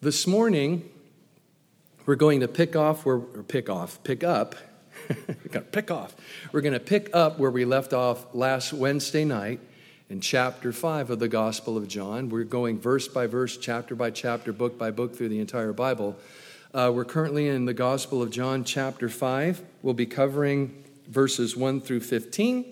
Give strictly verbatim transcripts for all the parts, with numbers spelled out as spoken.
This morning, we're going to pick off where, or pick off, pick up, we're going to pick off. We're going to pick up where we left off last Wednesday night in chapter five of the Gospel of John. We're going verse by verse, chapter by chapter, book by book through the entire Bible. Uh, we're currently in the Gospel of John, chapter five. We'll be covering verses one through fifteen.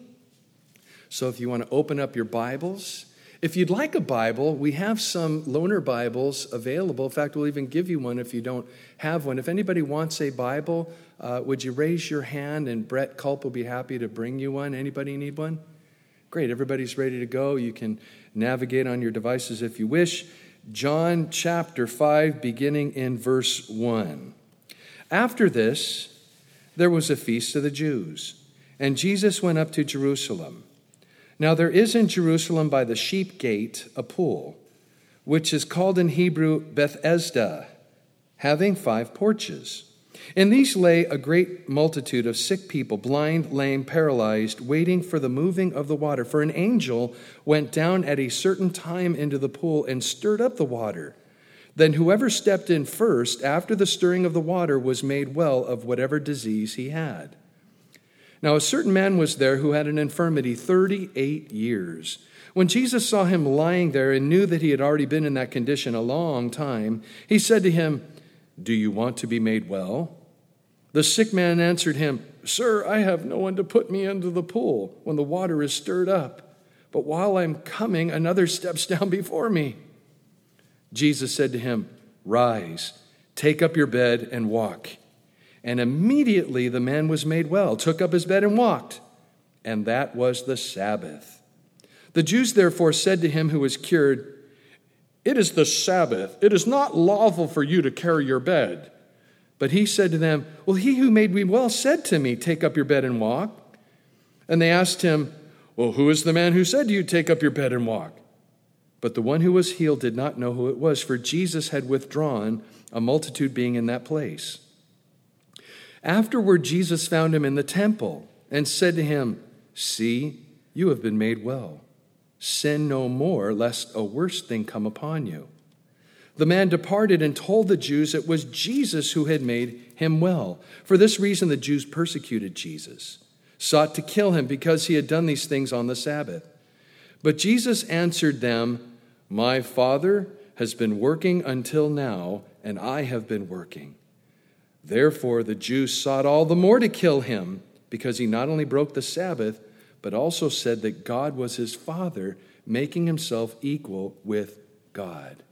So if you want to open up your Bibles, if you'd like a Bible, we have some loaner Bibles available. In fact, we'll even give you one if you don't have one. If anybody wants a Bible, uh, would you raise your hand, and Brett Culp will be happy to bring you one. Anybody need one? Great, everybody's ready to go. You can navigate on your devices if you wish. John chapter five, beginning in verse one. After this, there was a feast of the Jews, and Jesus went up to Jerusalem. Now there is in Jerusalem by the sheep gate a pool, which is called in Hebrew Bethesda, having five porches. In these lay a great multitude of sick people, blind, lame, paralyzed, waiting for the moving of the water. For an angel went down at a certain time into the pool and stirred up the water. Then whoever stepped in first after the stirring of the water was made well of whatever disease he had. Now a certain man was there who had an infirmity thirty-eight years. When Jesus saw him lying there and knew that he had already been in that condition a long time, he said to him, "Do you want to be made well?" The sick man answered him, "Sir, I have no one to put me into the pool when the water is stirred up. But while I'm coming, another steps down before me." Jesus said to him, "Rise, take up your bed and walk." And immediately the man was made well, took up his bed and walked. And that was the Sabbath. The Jews therefore said to him who was cured, "It is the Sabbath. It is not lawful for you to carry your bed." But he said to them, "Well, he who made me well said to me, 'Take up your bed and walk.'" And they asked him, "Well, who is the man who said to you, 'Take up your bed and walk'?" But the one who was healed did not know who it was, for Jesus had withdrawn, a multitude being in that place. Afterward, Jesus found him in the temple and said to him, "See, you have been made well. Sin no more, lest a worse thing come upon you." The man departed and told the Jews it was Jesus who had made him well. For this reason, the Jews persecuted Jesus, sought to kill him because he had done these things on the Sabbath. But Jesus answered them, "My Father has been working until now, and I have been working." Therefore, the Jews sought all the more to kill him, because he not only broke the Sabbath, but also said that God was his Father, making himself equal with God.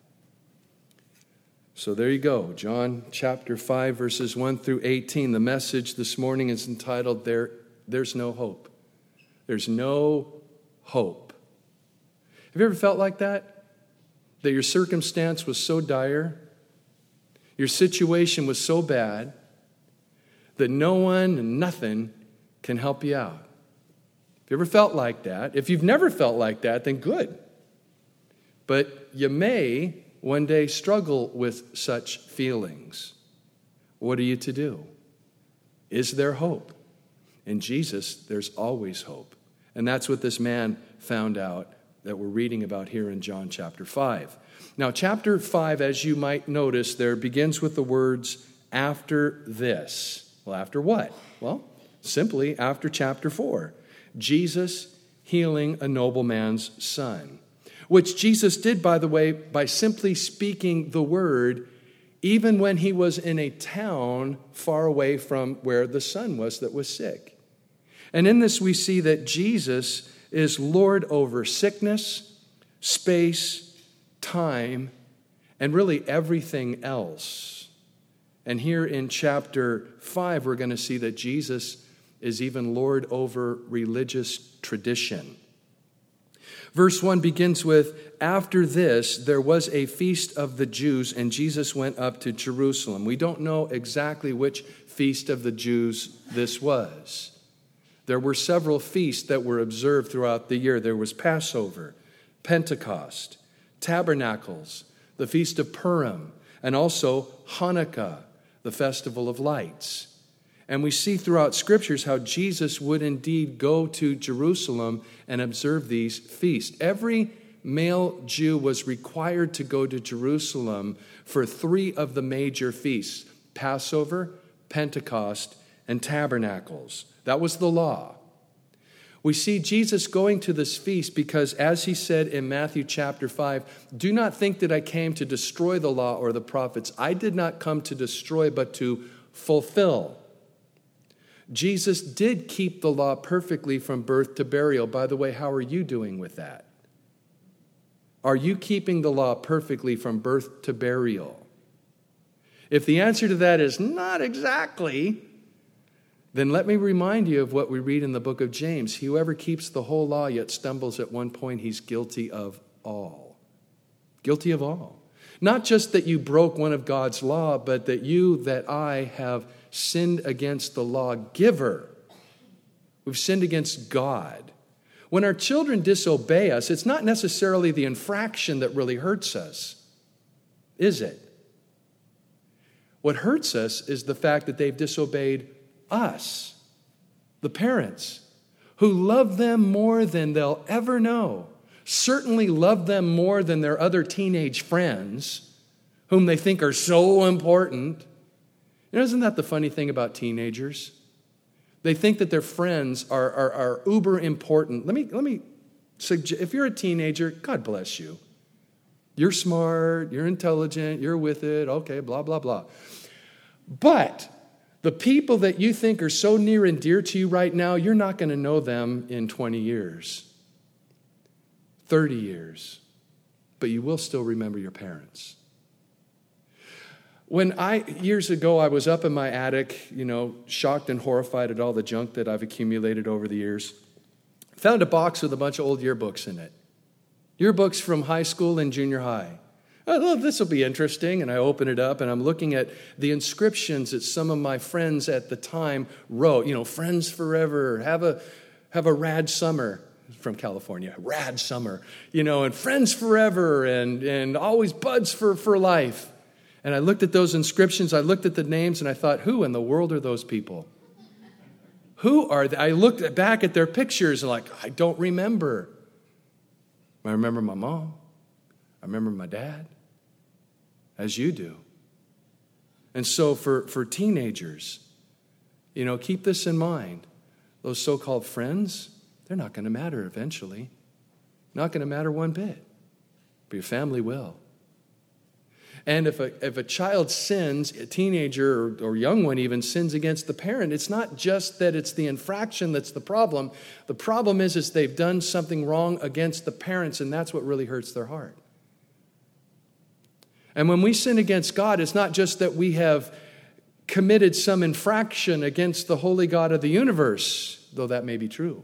So there you go, John chapter five, verses one through eighteen. The message this morning is entitled, there, There's No Hope. There's no hope. Have you ever felt like that? That your circumstance was so dire, your situation was so bad, that no one and nothing can help you out? Have you ever felt like that? If you've never felt like that, then good. But you may one day struggle with such feelings. What are you to do? Is there hope? In Jesus, there's always hope. And that's what this man found out that we're reading about here in John chapter five. Now, chapter five, as you might notice there, begins with the words, "after this." Well, after what? Well, simply after chapter four. Jesus healing a nobleman's son, which Jesus did, by the way, by simply speaking the word, even when he was in a town far away from where the son was that was sick. And in this we see that Jesus is Lord over sickness, space, time, and really everything else. And here in chapter five, we're going to see that Jesus is even Lord over religious tradition. Verse one begins with, "After this, there was a feast of the Jews, and Jesus went up to Jerusalem." We don't know exactly which feast of the Jews this was. There were several feasts that were observed throughout the year. There was Passover, Pentecost, Tabernacles, the Feast of Purim, and also Hanukkah, the Festival of Lights. And we see throughout scriptures how Jesus would indeed go to Jerusalem and observe these feasts. Every male Jew was required to go to Jerusalem for three of the major feasts: Passover, Pentecost, and Tabernacles. That was the law. We see Jesus going to this feast because, as he said in Matthew chapter five, "Do not think that I came to destroy the law or the prophets. I did not come to destroy, but to fulfill." Jesus did keep the law perfectly from birth to burial. By the way, how are you doing with that? Are you keeping the law perfectly from birth to burial? If the answer to that is not exactly, then let me remind you of what we read in the book of James. Whoever keeps the whole law yet stumbles at one point, he's guilty of all. Guilty of all. Not just that you broke one of God's law, but that you, that I, have sinned against the lawgiver. We've sinned against God. When our children disobey us, it's not necessarily the infraction that really hurts us, is it? What hurts us is the fact that they've disobeyed us, the parents, who love them more than they'll ever know, certainly love them more than their other teenage friends, whom they think are so important. You know, isn't that the funny thing about teenagers? They think that their friends are, are, are uber important. Let me, let me suggest, if you're a teenager, God bless you. You're smart, you're intelligent, you're with it, okay, blah, blah, blah. But the people that you think are so near and dear to you right now, you're not going to know them in twenty years, thirty years, but you will still remember your parents. When I, years ago, I was up in my attic, you know, shocked and horrified at all the junk that I've accumulated over the years, found a box with a bunch of old yearbooks in it. Yearbooks from high school and junior high. I thought, this will be interesting, and I open it up, and I'm looking at the inscriptions that some of my friends at the time wrote. You know, friends forever, have a have a rad summer. From California, rad summer. You know, and friends forever, and, and always buds for, for life. And I looked at those inscriptions, I looked at the names, and I thought, who in the world are those people? Who are they? I looked back at their pictures, and like, I don't remember. I remember my mom. I remember my dad. As you do. And so for, for teenagers, you know, keep this in mind. Those so-called friends, they're not going to matter eventually. Not going to matter one bit. But your family will. And if a, if a child sins, a teenager or, or young one even sins against the parent, it's not just that it's the infraction that's the problem. The problem is, is they've done something wrong against the parents, and that's what really hurts their heart. And when we sin against God, it's not just that we have committed some infraction against the holy God of the universe, though that may be true.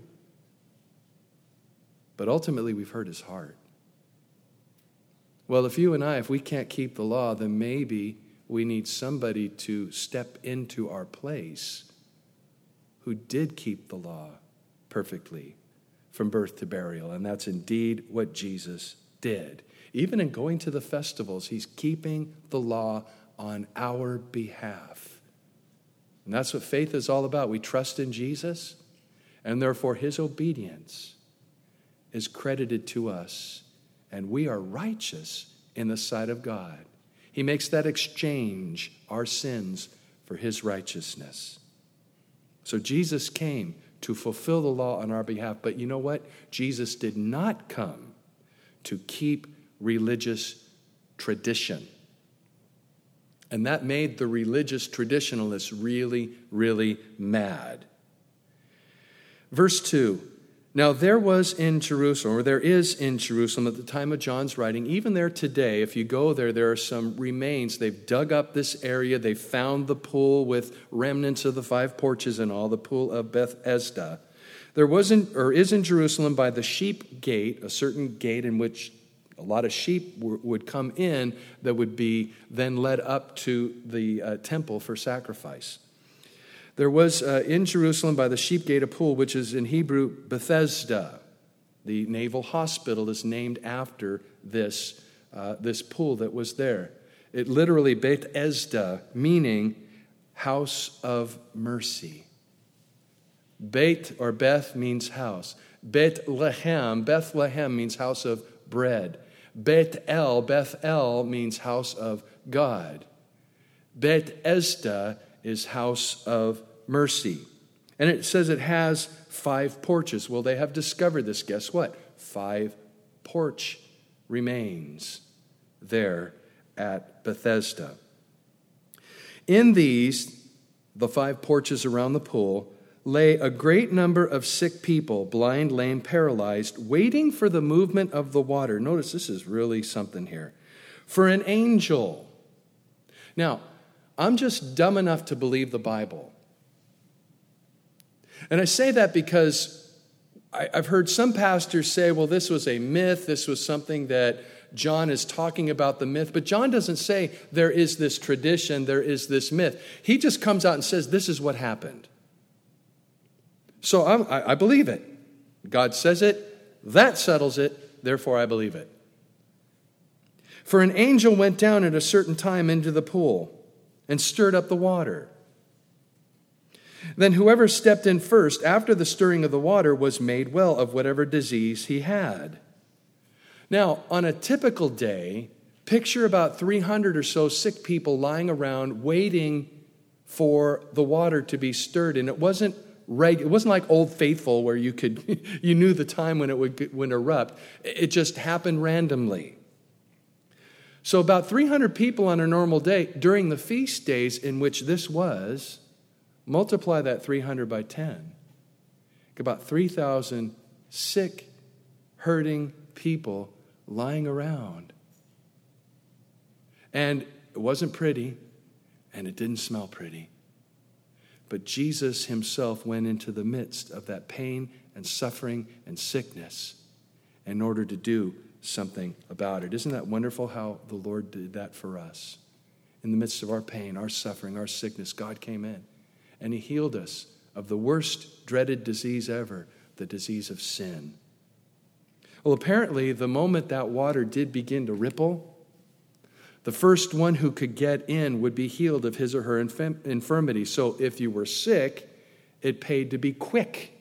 But ultimately, we've hurt his heart. Well, if you and I, if we can't keep the law, then maybe we need somebody to step into our place who did keep the law perfectly from birth to burial. And that's indeed what Jesus did. Even in going to the festivals, he's keeping the law on our behalf. And that's what faith is all about. We trust in Jesus, and therefore his obedience is credited to us, and we are righteous in the sight of God. He makes that exchange, our sins for his righteousness. So Jesus came to fulfill the law on our behalf, but you know what? Jesus did not come to keep religious tradition. And that made the religious traditionalists really, really mad. Verse two, now there was in Jerusalem, or there is in Jerusalem at the time of John's writing, even there today, if you go there, there are some remains. They've dug up this area. They found the pool with remnants of the five porches and all, the pool of Bethesda. There wasn't, or is in Jerusalem by the sheep gate, a certain gate in which a lot of sheep w- would come in that would be then led up to the uh, temple for sacrifice. There was uh, in Jerusalem by the sheep gate a pool, which is in Hebrew Bethesda. The naval hospital is named after this, uh, this pool that was there. It literally, Bethesda, meaning house of mercy. Beit or Beth means house. Bethlehem, Bethlehem means house of bread. Bet-El, Beth-El means house of God. Bet-Esda is house of mercy. And it says it has five porches. Well, they have discovered this. Guess what? Five porch remains there at Bethesda. In these, the five porches around the pool, lay a great number of sick people, blind, lame, paralyzed, waiting for the movement of the water. Notice this is really something here. For an angel. Now, I'm just dumb enough to believe the Bible. And I say that because I, I've heard some pastors say, well, this was a myth. This was something that John is talking about the myth. But John doesn't say there is this tradition, there is this myth. He just comes out and says, this is what happened. So I'm, I, I believe it. God says it. That settles it. Therefore, I believe it. For an angel went down at a certain time into the pool and stirred up the water. Then whoever stepped in first after the stirring of the water was made well of whatever disease he had. Now, on a typical day, picture about three hundred or so sick people lying around waiting for the water to be stirred. And it wasn't reg- it wasn't like Old Faithful where you could you knew the time when it would, would erupt. It just happened randomly. So about three hundred people on a normal day during the feast days in which this was, multiply that three hundred by ten. About three thousand sick, hurting people lying around. And it wasn't pretty, and it didn't smell pretty. But Jesus himself went into the midst of that pain and suffering and sickness in order to do something about it. Isn't that wonderful how the Lord did that for us? In the midst of our pain, our suffering, our sickness, God came in. And he healed us of the worst dreaded disease ever, the disease of sin. Well, apparently, the moment that water did begin to ripple, the first one who could get in would be healed of his or her infirm- infirmity. So if you were sick, it paid to be quick.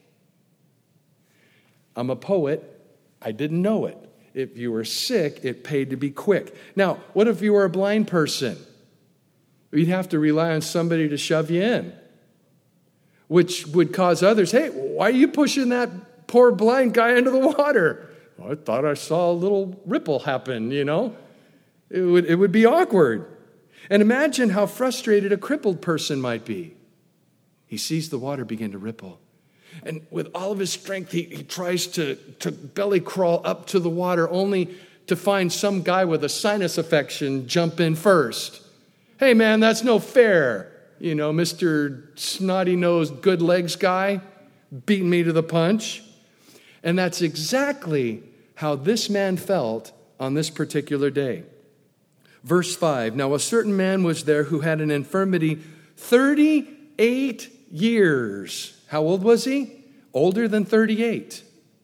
I'm a poet. I didn't know it. If you were sick, it paid to be quick. Now, what if you were a blind person? You'd have to rely on somebody to shove you in, which would cause others, hey, why are you pushing that poor blind guy into the water? Well, I thought I saw a little ripple happen, you know. It would, it would be awkward. And imagine how frustrated a crippled person might be. He sees the water begin to ripple. And with all of his strength, he, he tries to, to belly crawl up to the water, only to find some guy with a sinus infection jump in first. Hey, man, that's no fair. You know, Mister Snotty-nosed good legs guy beating me to the punch. And that's exactly how this man felt on this particular day. Verse five, now a certain man was there who had an infirmity thirty-eight years. How old was he? Older than thirty-eight.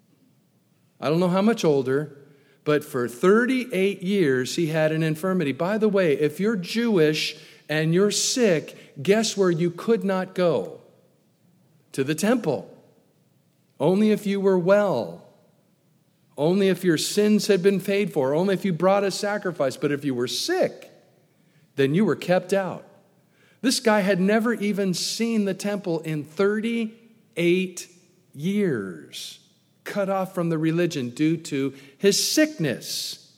I don't know how much older, but for thirty-eight years he had an infirmity. By the way, if you're Jewish and you're sick, guess where you could not go? To the temple. Only if you were well. Only if your sins had been paid for. Only if you brought a sacrifice. But if you were sick, then you were kept out. This guy had never even seen the temple in thirty-eight years. Cut off from the religion due to his sickness.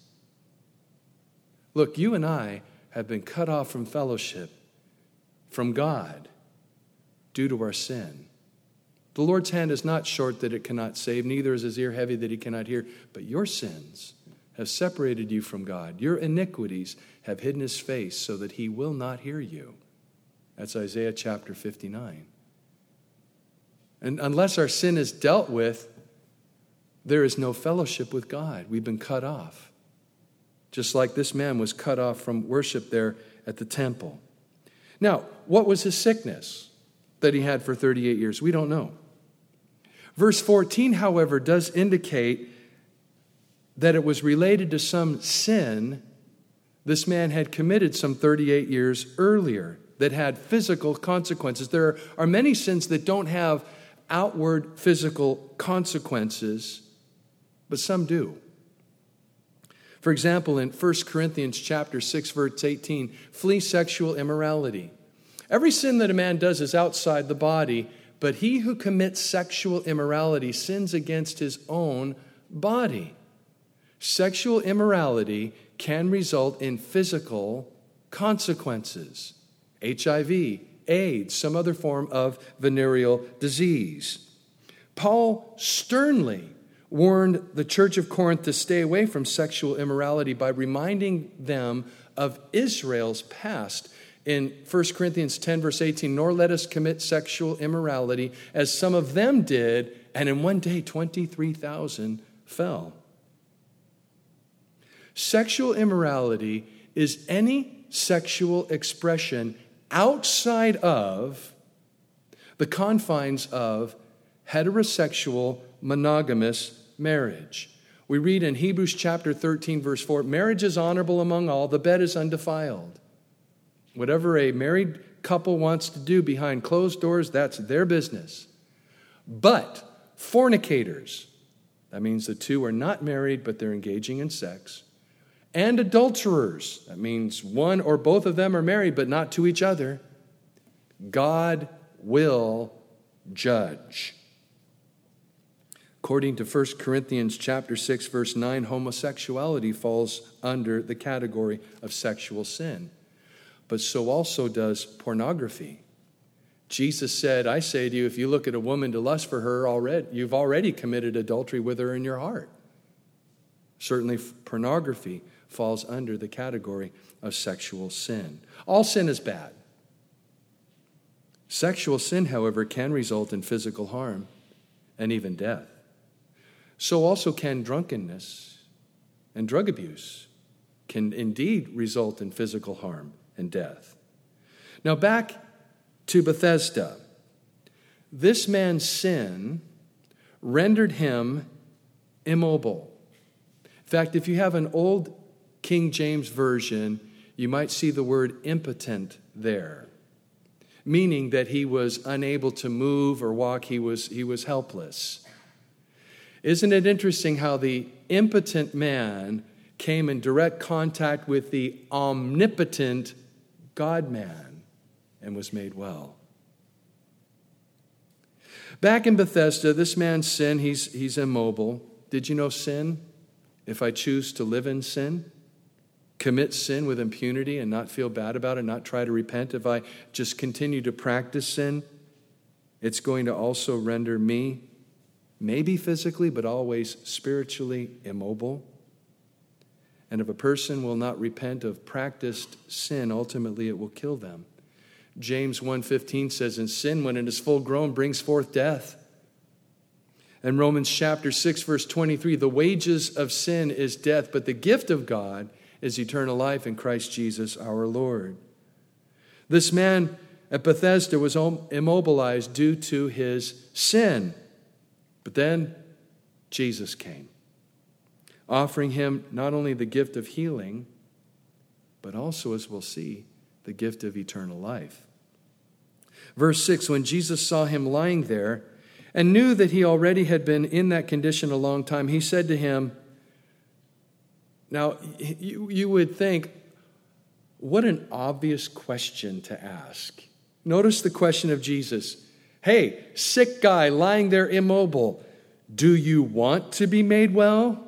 Look, you and I have been cut off from fellowship from God due to our sin. The Lord's hand is not short that it cannot save, neither is his ear heavy that he cannot hear. But your sins have separated you from God. Your iniquities have hidden his face so that he will not hear you. That's Isaiah chapter fifty-nine. And unless our sin is dealt with, there is no fellowship with God. We've been cut off. Just like this man was cut off from worship there at the temple. Now, what was his sickness that he had for thirty-eight years? We don't know. Verse fourteen, however, does indicate that it was related to some sin this man had committed some thirty-eight years earlier that had physical consequences. There are many sins that don't have outward physical consequences, but some do. For example, in First Corinthians chapter six, verse eighteen, flee sexual immorality. Every sin that a man does is outside the body, but he who commits sexual immorality sins against his own body. Sexual immorality can result in physical consequences. H I V, AIDS, some other form of venereal disease. Paul sternly warned the church of Corinth to stay away from sexual immorality by reminding them of Israel's past. In First Corinthians ten, verse eighteen, nor let us commit sexual immorality as some of them did, and in one day twenty-three thousand fell. Sexual immorality is any sexual expression outside of the confines of heterosexual monogamous marriage. We read in Hebrews chapter thirteen, verse four, marriage is honorable among all, the bed is undefiled. Whatever a married couple wants to do behind closed doors, that's their business. But fornicators, that means the two are not married, but they're engaging in sex, and adulterers, that means one or both of them are married, but not to each other, God will judge. According to First Corinthians chapter six, verse nine, homosexuality falls under the category of sexual sin. But so also does pornography. Jesus said, I say to you, if you look at a woman to lust for her, already, you've already committed adultery with her in your heart. Certainly pornography falls under the category of sexual sin. All sin is bad. Sexual sin, however, can result in physical harm and even death. So also can drunkenness and drug abuse can indeed result in physical harm and death. Now back to Bethesda. This man's sin rendered him immobile. In fact, if you have an old King James version, you might see the word impotent there, meaning that he was unable to move or walk, he was, he was helpless. Isn't it interesting how the impotent man came in direct contact with the omnipotent God-man and was made well? Back in Bethesda, this man's sin, he's, he's immobile. Did you know sin? If I choose to live in sin, commit sin with impunity and not feel bad about it, not try to repent, if I just continue to practice sin, it's going to also render me, maybe physically, but always spiritually immobile. And if a person will not repent of practiced sin, ultimately it will kill them. James one fifteen says, and sin, when it is full grown, brings forth death. And Romans chapter six, verse twenty-three, the wages of sin is death, but the gift of God is eternal life in Christ Jesus our Lord. This man at Bethesda was immobilized due to his sin. But then Jesus came, offering him not only the gift of healing, but also, as we'll see, the gift of eternal life. Verse six, when Jesus saw him lying there and knew that he already had been in that condition a long time, he said to him, now you, you would think, what an obvious question to ask. Notice the question of Jesus. Hey, sick guy lying there immobile, do you want to be made well?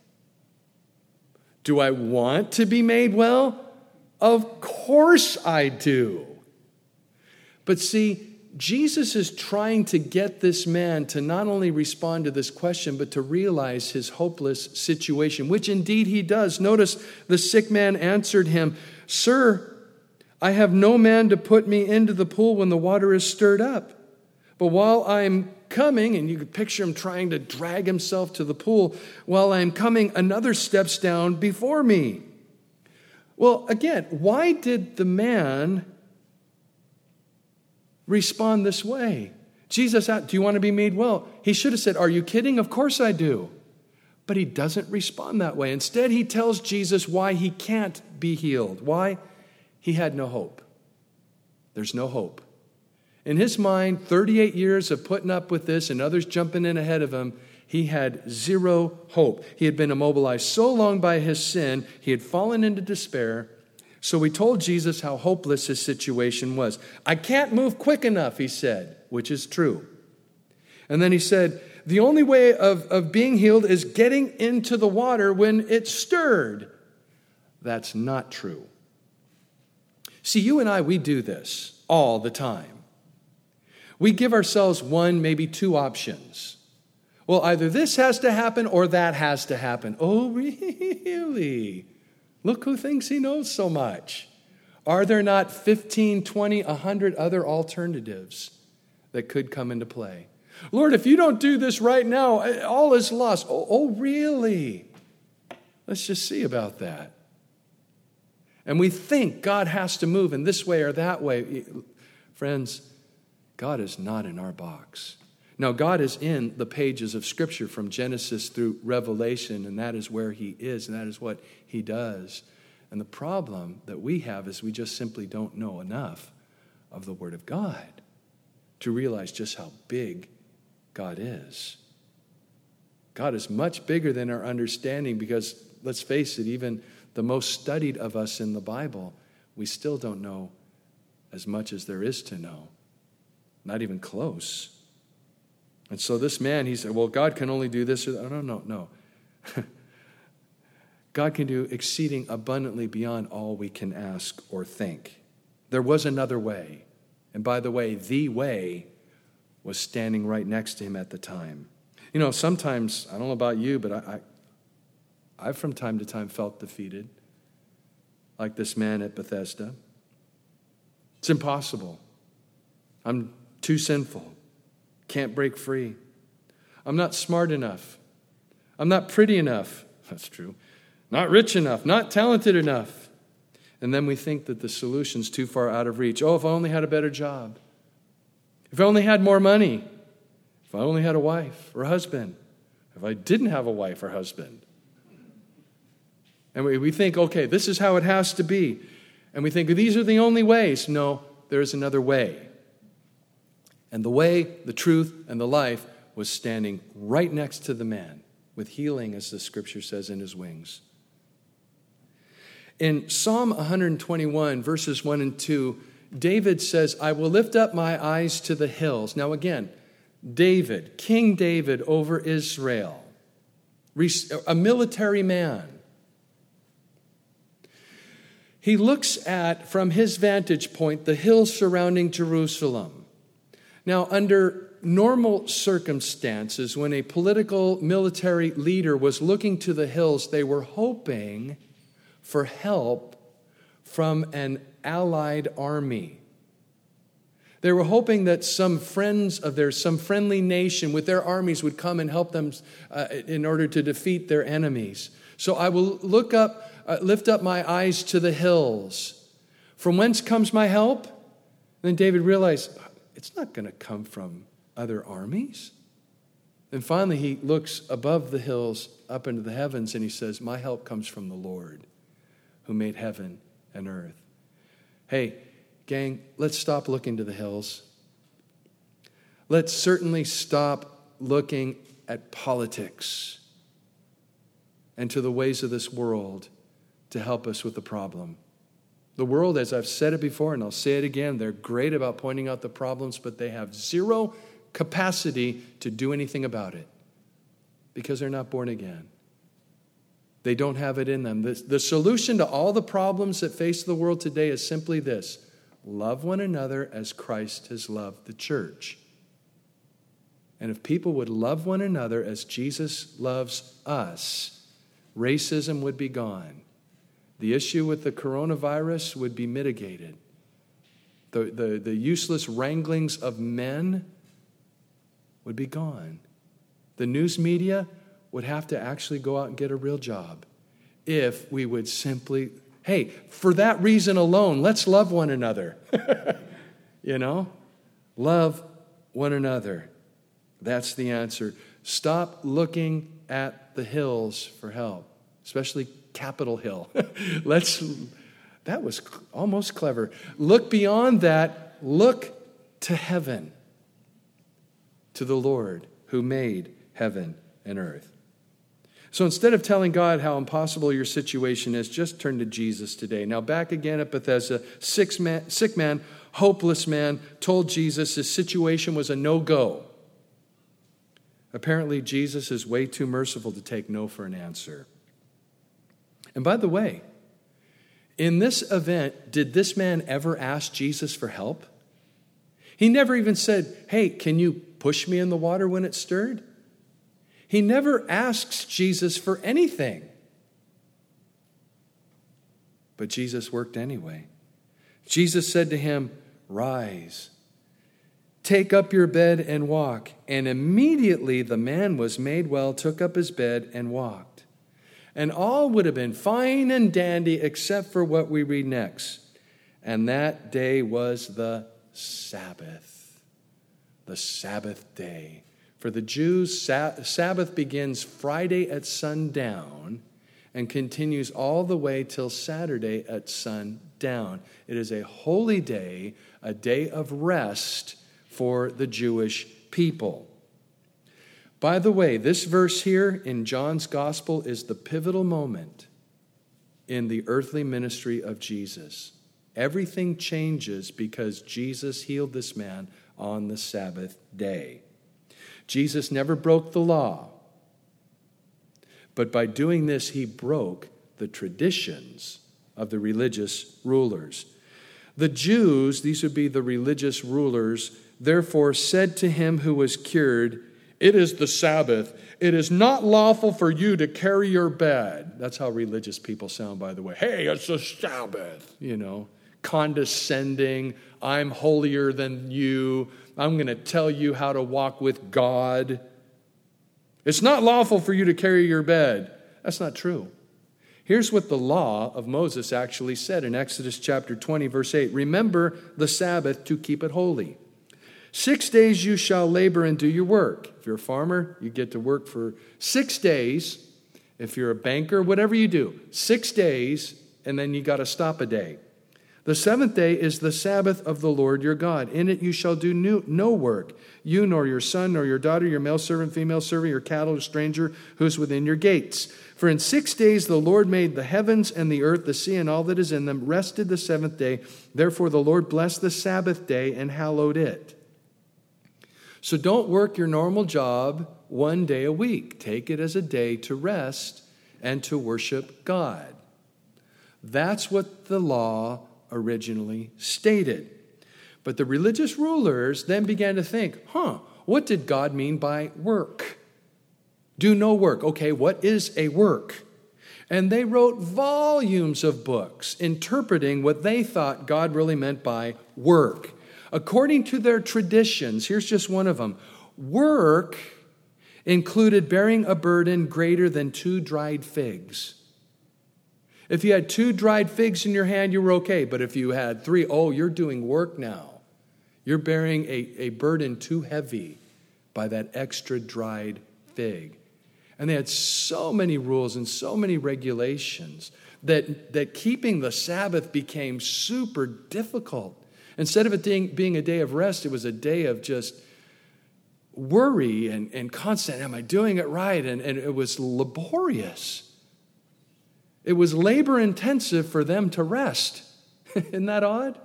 Do I want to be made well? Of course I do. But see, Jesus is trying to get this man to not only respond to this question, but to realize his hopeless situation, which indeed he does. Notice the sick man answered him, Sir, I have no man to put me into the pool when the water is stirred up. But while I'm coming, and you could picture him trying to drag himself to the pool, while I'm coming, another steps down before me. Well, again, why did the man respond this way? Jesus asked, do you want to be made well? He should have said, are you kidding? Of course I do. But he doesn't respond that way. Instead, he tells Jesus why he can't be healed. Why? He had no hope. There's no hope. In his mind, thirty-eight years of putting up with this and others jumping in ahead of him He had zero hope. He had been immobilized so long by his sin, he had fallen into despair. So he told Jesus how hopeless his situation was. I can't move quick enough, he said, which is true. And then he said, the only way of, of being healed is getting into the water when it's stirred. That's not true. See, you and I, we do this all the time. We give ourselves one, maybe two options. Well, either this has to happen or that has to happen. Oh, really? Look who thinks he knows so much. Are there not fifteen, twenty, one hundred other alternatives that could come into play? Lord, if you don't do this right now, all is lost. Oh, oh, really? Let's just see about that. And we think God has to move in this way or that way. Friends, God is not in our box. Now, God is in the pages of Scripture from Genesis through Revelation, and that is where he is, and that is what he does. And the problem that we have is we just simply don't know enough of the Word of God to realize just how big God is. God is much bigger than our understanding because, let's face it, even the most studied of us in the Bible, we still don't know as much as there is to know. Not even close. And so this man, he said, well, God can only do this or that. No, no, no. God can do exceeding abundantly beyond all we can ask or think. There was another way. And by the way, the way was standing right next to him at the time. You know, sometimes, I don't know about you, but I, I, I've from time to time felt defeated, like this man at Bethesda. It's impossible. I'm too sinful. Can't break free. I'm not smart enough. I'm not pretty enough. That's true. Not rich enough. Not talented enough. And then we think that the solution's too far out of reach. Oh, if I only had a better job. If I only had more money. If I only had a wife or a husband. If I didn't have a wife or husband. And we, we think, okay, this is how it has to be. And we think these are the only ways. No, there is another way. And the way, the truth, and the life was standing right next to the man with healing, as the scripture says, in his wings. In Psalm one twenty-one, verses one and two, David says, I will lift up my eyes to the hills. Now again, David, King David over Israel, a military man. He looks at, from his vantage point, the hills surrounding Jerusalem. Now, under normal circumstances, when a political military leader was looking to the hills, they were hoping for help from an allied army. They were hoping that some friends of theirs, some friendly nation with their armies would come and help them uh, in order to defeat their enemies. So I will look up, uh, lift up my eyes to the hills. From whence comes my help? And then David realized, it's not going to come from other armies. And finally, he looks above the hills up into the heavens and he says, my help comes from the Lord who made heaven and earth. Hey, gang, let's stop looking to the hills. Let's certainly stop looking at politics and to the ways of this world to help us with the problem. The world, as I've said it before, and I'll say it again, they're great about pointing out the problems, but they have zero capacity to do anything about it because they're not born again. They don't have it in them. The, the solution to all the problems that face the world today is simply this: love one another as Christ has loved the church. And if people would love one another as Jesus loves us, racism would be gone. The issue with the coronavirus would be mitigated. The, the, the useless wranglings of men would be gone. The news media would have to actually go out and get a real job if we would simply, hey, for that reason alone, let's love one another. You know? Love one another. That's the answer. Stop looking at the hills for help, especially Capitol Hill. Let's, that was almost clever. Look beyond that. Look to heaven, to the Lord who made heaven and earth. So instead of telling God how impossible your situation is, just turn to Jesus today. Now back again at Bethesda, sick man, sick man, hopeless man, told Jesus his situation was a no-go. Apparently, Jesus is way too merciful to take no for an answer. And by the way, in this event, did this man ever ask Jesus for help? He never even said, hey, can you push me in the water when it stirred? He never asks Jesus for anything. But Jesus worked anyway. Jesus said to him, rise, take up your bed and walk. And immediately the man was made well, took up his bed and walked. And all would have been fine and dandy except for what we read next. And that day was the Sabbath. The Sabbath day. For the Jews, Sabbath begins Friday at sundown and continues all the way till Saturday at sundown. It is a holy day, a day of rest for the Jewish people. By the way, this verse here in John's gospel is the pivotal moment in the earthly ministry of Jesus. Everything changes because Jesus healed this man on the Sabbath day. Jesus never broke the law, but by doing this, he broke the traditions of the religious rulers. The Jews, these would be the religious rulers, therefore said to him who was cured, it is the Sabbath. It is not lawful for you to carry your bed. That's how religious people sound, by the way. Hey, it's the Sabbath, you know, condescending. I'm holier than you. I'm going to tell you how to walk with God. It's not lawful for you to carry your bed. That's not true. Here's what the law of Moses actually said in Exodus chapter twenty, verse eight. Remember the Sabbath to keep it holy. Six days you shall labor and do your work. If you're a farmer, you get to work for six days. If you're a banker, whatever you do, six days, and then you got to stop a day. The seventh day is the Sabbath of the Lord your God. In it you shall do no work, you nor your son, nor your daughter, your male servant, female servant, your cattle, or stranger who is within your gates. For in six days the Lord made the heavens and the earth, the sea, and all that is in them, rested the seventh day. Therefore the Lord blessed the Sabbath day and hallowed it. So don't work your normal job one day a week. Take it as a day to rest and to worship God. That's what the law originally stated. But the religious rulers then began to think, huh, what did God mean by work? Do no work. Okay, what is a work? And they wrote volumes of books interpreting what they thought God really meant by work. According to their traditions, here's just one of them. Work included bearing a burden greater than two dried figs. If you had two dried figs in your hand, you were okay. But if you had three, oh, you're doing work now. You're bearing a, a burden too heavy by that extra dried fig. And they had so many rules and so many regulations that, that keeping the Sabbath became super difficult. Instead of it being, being a day of rest, it was a day of just worry and, and constant, am I doing it right? And, and it was laborious. It was labor intensive for them to rest. Isn't that odd?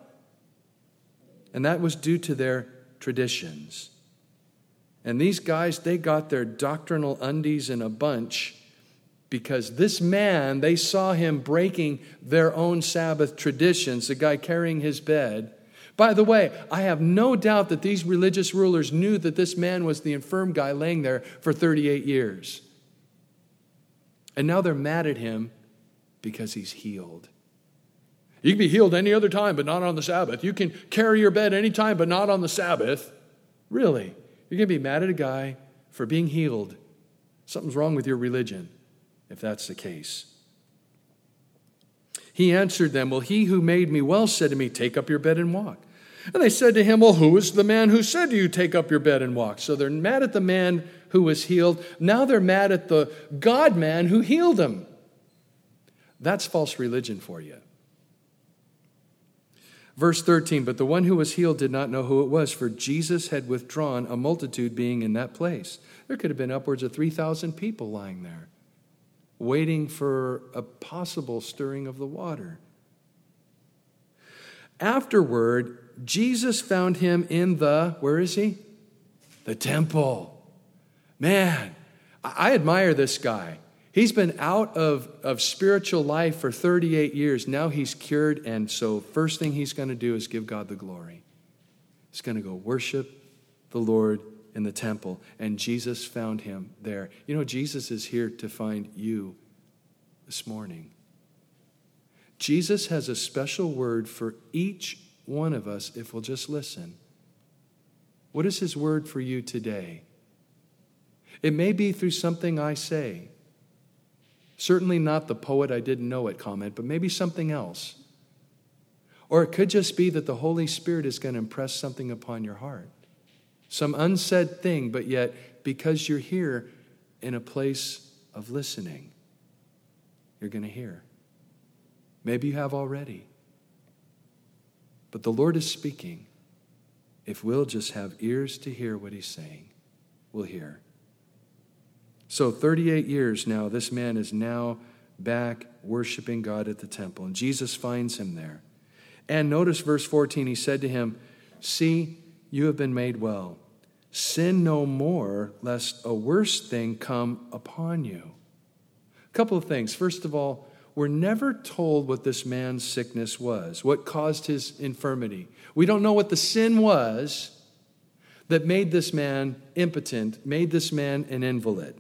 And that was due to their traditions. And these guys, they got their doctrinal undies in a bunch because this man, they saw him breaking their own Sabbath traditions, the guy carrying his bed. By the way, I have no doubt that these religious rulers knew that this man was the infirm guy laying there for thirty-eight years. And now they're mad at him because he's healed. You can be healed any other time, but not on the Sabbath. You can carry your bed any time, but not on the Sabbath. Really? You're going to be mad at a guy for being healed. Something's wrong with your religion, if that's the case. He answered them, well, he who made me well said to me, take up your bed and walk. And they said to him, well, who is the man who said to you, take up your bed and walk? So they're mad at the man who was healed. Now they're mad at the God-man who healed him. That's false religion for you. Verse thirteen, but the one who was healed did not know who it was, for Jesus had withdrawn, a multitude being in that place. There could have been upwards of three thousand people lying there, waiting for a possible stirring of the water. Afterward, Jesus found him in the, where is he? The temple. Man, I admire this guy. He's been out of, of spiritual life for thirty-eight years. Now he's cured, and so first thing he's going to do is give God the glory. He's going to go worship the Lord in the temple, and Jesus found him there. You know, Jesus is here to find you this morning. Jesus has a special word for each one of us if we'll just listen. What is his word for you today? It may be through something I say. Certainly not the poet I didn't know it comment, but maybe something else. Or it could just be that the Holy Spirit is going to impress something upon your heart. Some unsaid thing, but yet because you're here in a place of listening, you're going to hear. Maybe you have already. But the Lord is speaking. If we'll just have ears to hear what he's saying, we'll hear. So thirty-eight years now, this man is now back worshiping God at the temple. And Jesus finds him there. And notice verse fourteen, he said to him, see, you have been made well. Sin no more, lest a worse thing come upon you. A couple of things. First of all, we're never told what this man's sickness was, what caused his infirmity. We don't know what the sin was that made this man impotent, made this man an invalid.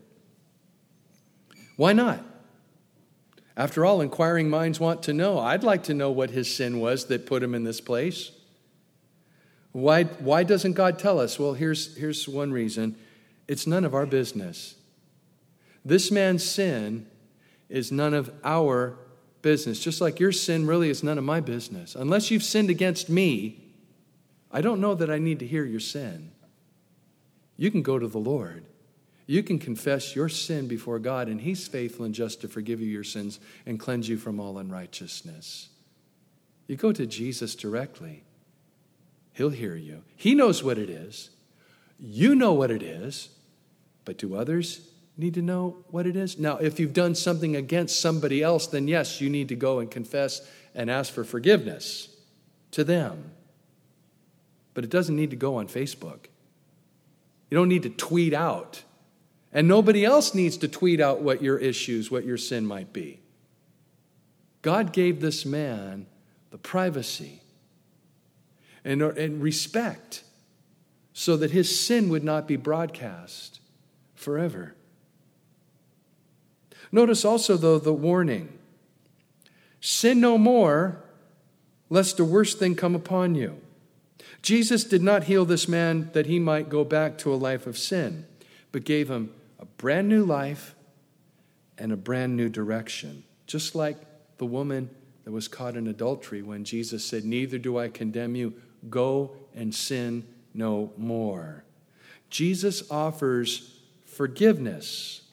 Why not? After all, inquiring minds want to know. I'd like to know what his sin was that put him in this place. Why, why doesn't God tell us? Well, here's, here's one reason. It's none of our business. This man's sin is none of our business. Just like your sin really is none of my business. Unless you've sinned against me, I don't know that I need to hear your sin. You can go to the Lord. You can confess your sin before God, and he's faithful and just to forgive you your sins and cleanse you from all unrighteousness. You go to Jesus directly. He'll hear you. He knows what it is. You know what it is. But do others need to know what it is? Now, if you've done something against somebody else, then yes, you need to go and confess and ask for forgiveness to them. But it doesn't need to go on Facebook. You don't need to tweet out. And nobody else needs to tweet out what your issues, what your sin might be. God gave this man the privacy and, and respect so that his sin would not be broadcast forever. Notice also, though, the warning. Sin no more, lest a worse thing come upon you. Jesus did not heal this man that he might go back to a life of sin, but gave him a brand new life and a brand new direction. Just like the woman that was caught in adultery when Jesus said, neither do I condemn you, go and sin no more. Jesus offers forgiveness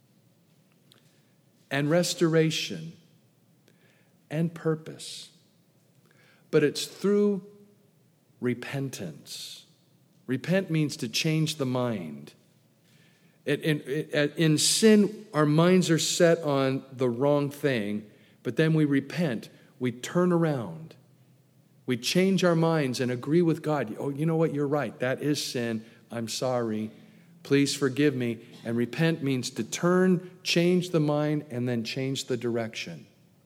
and restoration and purpose. But it's through repentance. Repent means to change the mind. In, in, in sin, our minds are set on the wrong thing, but then we repent. We turn around. We change our minds and agree with God. Oh, you know what? You're right. That is sin. I'm sorry. Please forgive me. And repent means to turn, change the mind, and then change the direction.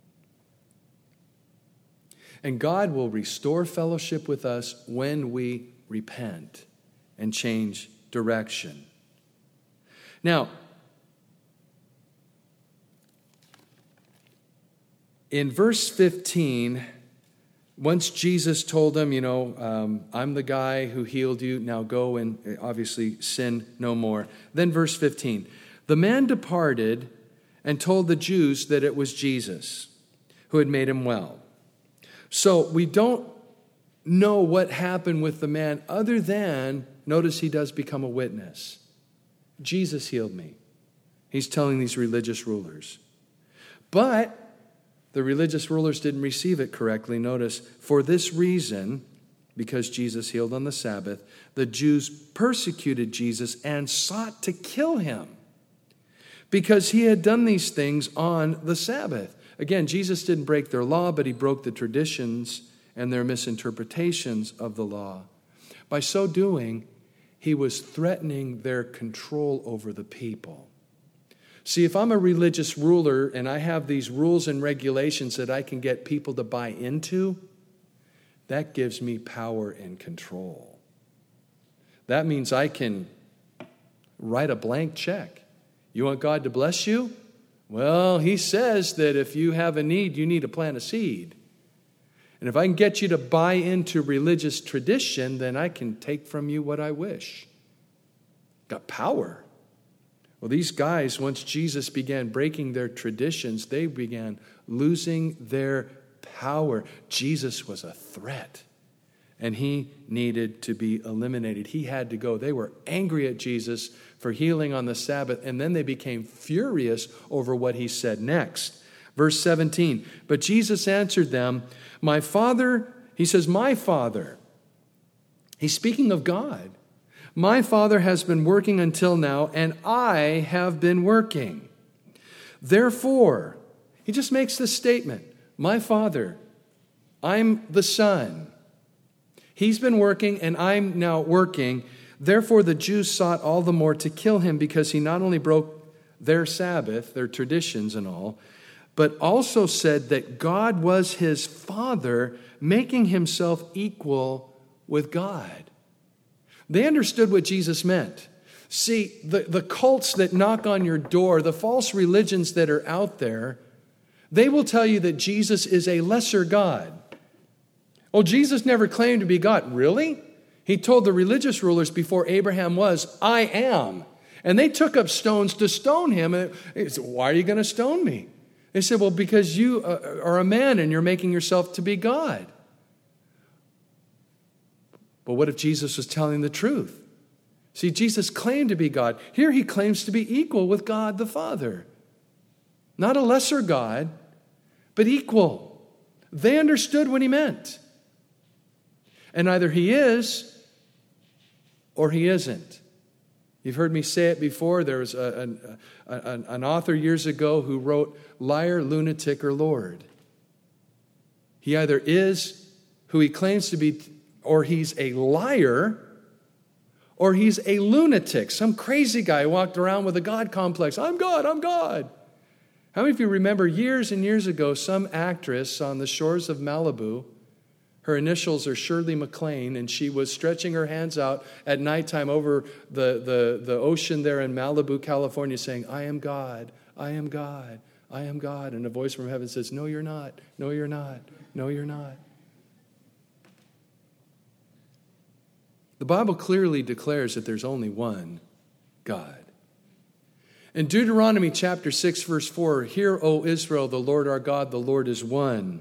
And God will restore fellowship with us when we repent and change direction. Now, in verse fifteen, once Jesus told him, you know, um, I'm the guy who healed you, now go and obviously sin no more. Then verse fifteen, the man departed and told the Jews that it was Jesus who had made him well. So we don't know what happened with the man other than, notice he does become a witness. Jesus healed me. He's telling these religious rulers. But the religious rulers didn't receive it correctly. Notice, for this reason, because Jesus healed on the Sabbath, the Jews persecuted Jesus and sought to kill him because he had done these things on the Sabbath. Again, Jesus didn't break their law, but he broke the traditions and their misinterpretations of the law. By so doing, he was threatening their control over the people. See, if I'm a religious ruler and I have these rules and regulations that I can get people to buy into, that gives me power and control. That means I can write a blank check. You want God to bless you? Well, he says that if you have a need, you need to plant a seed. And if I can get you to buy into religious tradition, then I can take from you what I wish. Got power. Well, these guys, once Jesus began breaking their traditions, they began losing their power. Jesus was a threat, and he needed to be eliminated. He had to go. They were angry at Jesus for healing on the Sabbath, and then they became furious over what he said next. Verse seventeen, but Jesus answered them, my Father, he says, my Father. He's speaking of God. My Father has been working until now, and I have been working. Therefore, he just makes this statement, my Father, I'm the Son. He's been working, and I'm now working. Therefore, the Jews sought all the more to kill him because he not only broke their Sabbath, their traditions and all, but also said that God was his Father, making himself equal with God. They understood what Jesus meant. See, the, the cults that knock on your door, the false religions that are out there, they will tell you that Jesus is a lesser God. Oh, Jesus never claimed to be God. Really? He told the religious rulers before Abraham was, I am. And they took up stones to stone him. And he said, why are you going to stone me? They said, well, because you are a man and you're making yourself to be God. But what if Jesus was telling the truth? See, Jesus claimed to be God. Here he claims to be equal with God the Father. Not a lesser God, but equal. They understood what he meant. And either he is or he isn't. You've heard me say it before. There was a, a, a, an author years ago who wrote, liar, lunatic, or Lord. He either is who he claims to be, or he's a liar, or he's a lunatic, some crazy guy who walked around with a God complex. I'm God, I'm God. How many of you remember years and years ago, some actress on the shores of Malibu, her initials are Shirley MacLaine, and she was stretching her hands out at nighttime over the, the, the ocean there in Malibu, California, saying, I am God, I am God, I am God. And a voice from heaven says, no, you're not, no, you're not, no, you're not. The Bible clearly declares that there's only one God. In Deuteronomy chapter six, verse four, hear, O Israel, the Lord our God, the Lord is one.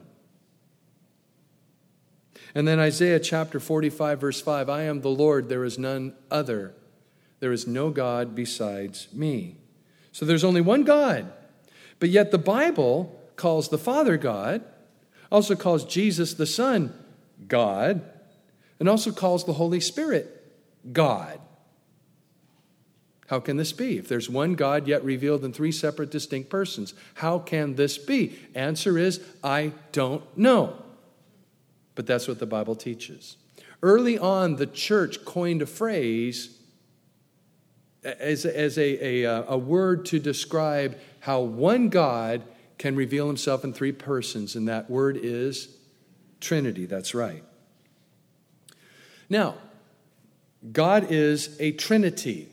And then Isaiah chapter forty-five, verse five, I am the Lord, there is none other. There is no God besides me. So there's only one God. But yet the Bible calls the Father God, also calls Jesus the Son God, and also calls the Holy Spirit God. How can this be? If there's one God yet revealed in three separate distinct persons, how can this be? Answer is, I don't know. But that's what the Bible teaches. Early on, the church coined a phrase as, as a, a, a word to describe how one God can reveal himself in three persons, and that word is Trinity. That's right. Now, God is a Trinity.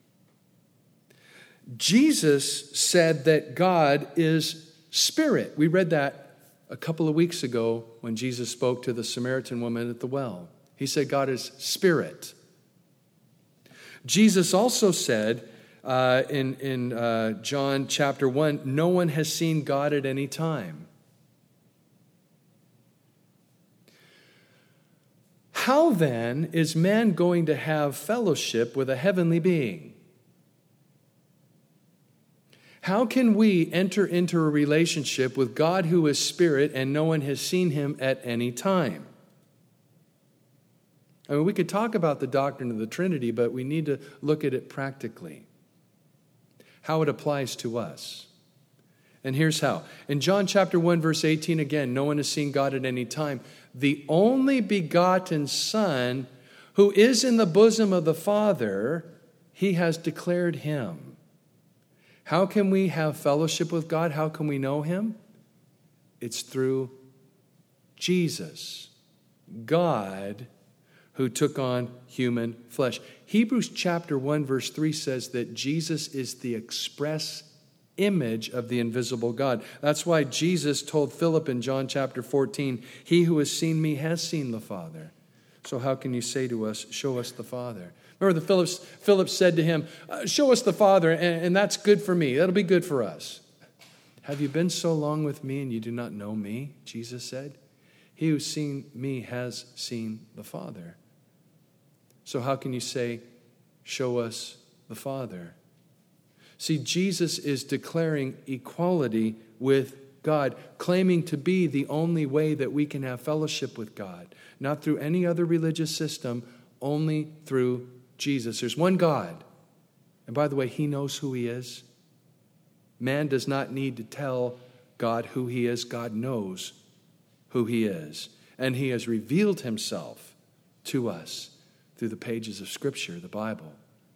Jesus said that God is spirit. We read that a couple of weeks ago when Jesus spoke to the Samaritan woman at the well. He said God is spirit. Jesus also said uh, in, in uh, John chapter one, no one has seen God at any time. How then is man going to have fellowship with a heavenly being? How can we enter into a relationship with God who is spirit and no one has seen him at any time? I mean, we could talk about the doctrine of the Trinity, but we need to look at it practically, how it applies to us. And here's how. In John chapter one, verse eighteen, again, no one has seen God at any time. The only begotten Son who is in the bosom of the Father, he has declared him. How can we have fellowship with God? How can we know him? It's through Jesus, God, who took on human flesh. Hebrews chapter one, verse three says that Jesus is the express image of the invisible God. That's why Jesus told Philip in John chapter fourteen, he who has seen me has seen the Father. So how can you say to us, show us the Father? Remember, the Philip, Philip said to him, uh, show us the Father, and, and that's good for me. That'll be good for us. Have you been so long with me and you do not know me? Jesus said. He who's seen me has seen the Father. So how can you say, show us the Father? See, Jesus is declaring equality with God, claiming to be the only way that we can have fellowship with God, not through any other religious system, only through Jesus. There's one God. And by the way, he knows who he is. Man does not need to tell God who he is. God knows who he is. And he has revealed himself to us through the pages of Scripture, the Bible.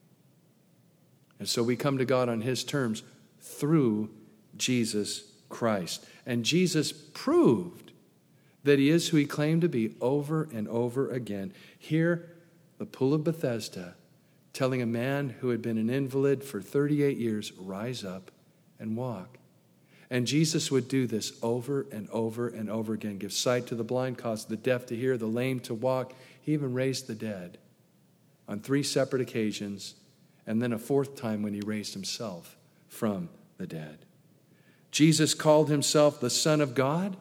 And so we come to God on his terms through Jesus Christ. And Jesus proved that he is who he claimed to be over and over again. Here, the Pool of Bethesda, telling a man who had been an invalid for thirty-eight years, rise up and walk. And Jesus would do this over and over and over again, give sight to the blind, cause the deaf to hear, the lame to walk. He even raised the dead on three separate occasions, and then a fourth time when he raised himself from the dead. Jesus called himself the Son of God.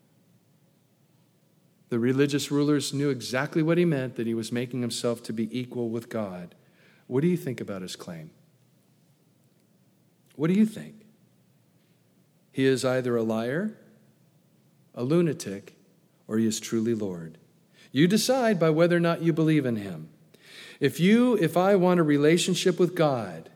The religious rulers knew exactly what he meant, that he was making himself to be equal with God. What do you think about his claim? What do you think? He is either a liar, a lunatic, or he is truly Lord. You decide by whether or not you believe in him. If you, if I want a relationship with God,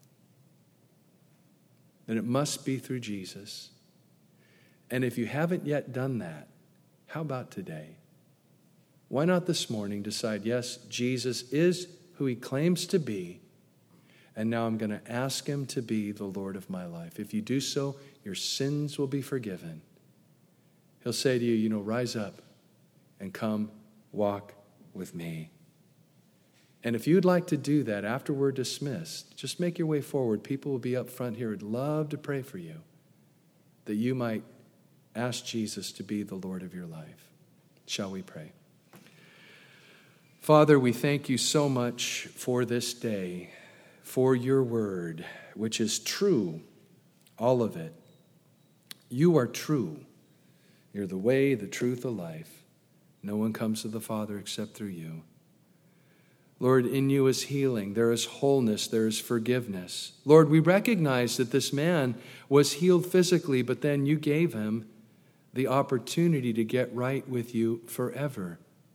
then it must be through Jesus. And if you haven't yet done that, how about today? Why not this morning decide, yes, Jesus is who he claims to be, and now I'm going to ask him to be the Lord of my life. If you do so, your sins will be forgiven. He'll say to you, you know, rise up and come walk with me. And if you'd like to do that after we're dismissed, just make your way forward. People will be up front here who'd love to pray for you, that you might ask Jesus to be the Lord of your life. Shall we pray? Father, we thank you so much for this day, for your word, which is true, all of it. You are true. You're the way, the truth, the life. No one comes to the Father except through you. Lord, in you is healing. There is wholeness. There is forgiveness. Lord, we recognize that this man was healed physically, but then you gave him the opportunity to get right with you forever.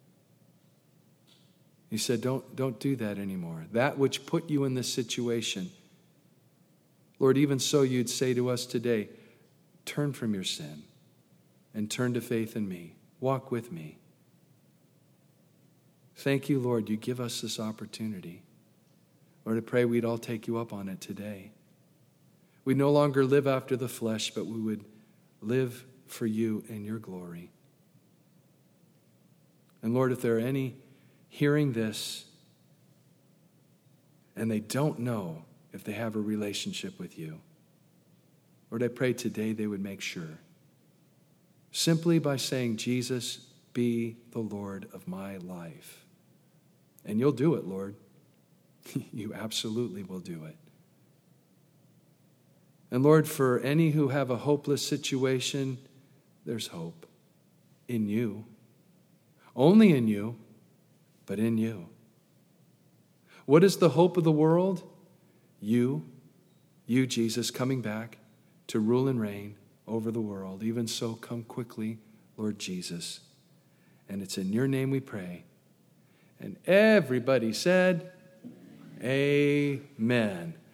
You said, don't, don't do that anymore. That which put you in this situation. Lord, even so you'd say to us today, turn from your sin and turn to faith in me. Walk with me. Thank you, Lord, you give us this opportunity. Lord, I pray we'd all take you up on it today. We'd no longer live after the flesh, but we would live for you in your glory. And Lord, if there are any hearing this and they don't know if they have a relationship with you, Lord, I pray today they would make sure. Simply by saying, Jesus, be the Lord of my life. And you'll do it, Lord. You absolutely will do it. And Lord, for any who have a hopeless situation, there's hope in you. Only in you, but in you. What is the hope of the world? You. you, Jesus, coming back to rule and reign over the world. Even so, come quickly, Lord Jesus. And it's in your name we pray. And everybody said, Amen.